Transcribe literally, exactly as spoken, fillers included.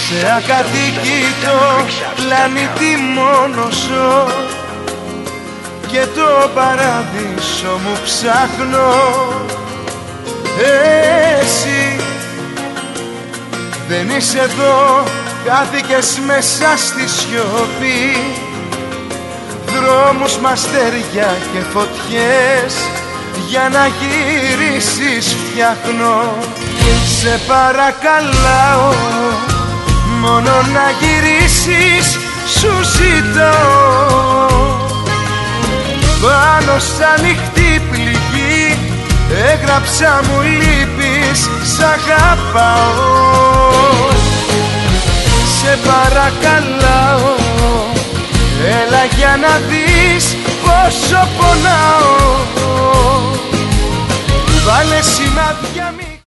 σε ακατοίκητο πλανήτη μόνο ζω και το παράδεισο μου ψάχνω. Εσύ δεν είσαι εδώ, χάθηκες μέσα στη σιωπή. Δρόμους, μαστέρια και φωτιές για να γυρίσεις φτιάχνω. Σε παρακαλάω μόνο να γυρίσεις σου ζητώ. Πάνω σ' ανοιχτή πληγή έγραψα μου λείπεις, σ' αγαπάω. Σε παρακαλάω έλα για να δεις πόσο πονάω.